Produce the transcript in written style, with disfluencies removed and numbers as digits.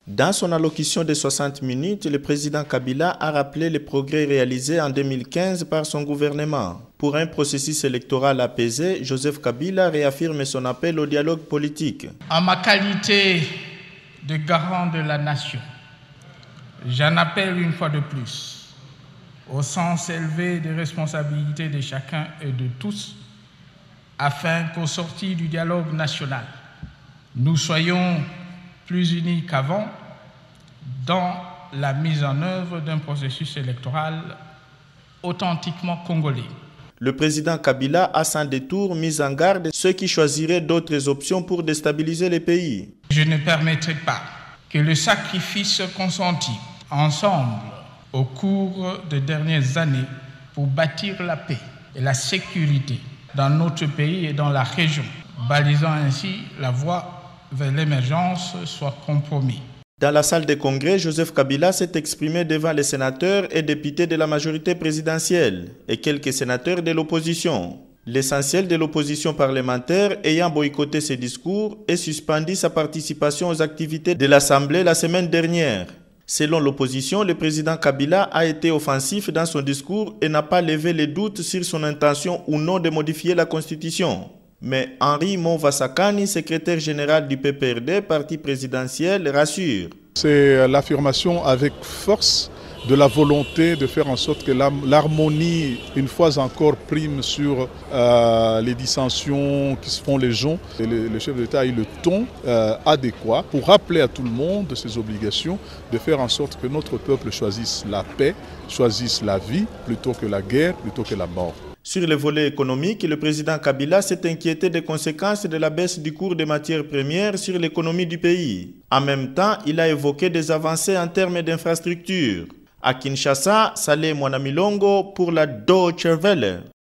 Dans son allocution de 60 minutes, le président Kabila a rappelé les progrès réalisés en 2015 par son gouvernement. Pour un processus électoral apaisé, Joseph Kabila réaffirme son appel au dialogue politique. En ma qualité de garant de la nation, j'en appelle une fois de plus au sens élevé des responsabilités de chacun et de tous, afin qu'au sortir du dialogue national, nous soyons plus unis qu'avant dans la mise en œuvre d'un processus électoral authentiquement congolais. Le président Kabila a sans détour mis en garde ceux qui choisiraient d'autres options pour déstabiliser le pays. Je ne permettrai pas que le sacrifice consenti ensemble au cours des dernières années pour bâtir la paix et la sécurité dans notre pays et dans la région, balisant ainsi la voie vers l'émergence, soit compromis. Dans la salle des congrès, Joseph Kabila s'est exprimé devant les sénateurs et députés de la majorité présidentielle et quelques sénateurs de l'opposition. L'essentiel de l'opposition parlementaire ayant boycotté ses discours et suspendu sa participation aux activités de l'Assemblée la semaine dernière. Selon l'opposition, le président Kabila a été offensif dans son discours et n'a pas levé les doutes sur son intention ou non de modifier la Constitution. Mais Henri Monvasakani, secrétaire général du PPRD, parti présidentiel, rassure. C'est l'affirmation avec force de la volonté de faire en sorte que l'harmonie, une fois encore, prime sur les dissensions qui se font les gens. Et le chef de l'État a eu le ton adéquat pour rappeler à tout le monde de ses obligations, de faire en sorte que notre peuple choisisse la paix, choisisse la vie, plutôt que la guerre, plutôt que la mort. Sur le volet économique, le président Kabila s'est inquiété des conséquences de la baisse du cours des matières premières sur l'économie du pays. En même temps, il a évoqué des avancées en termes d'infrastructures. À Kinshasa, Saleh Mwanamilongo pour la Deutsche Welle.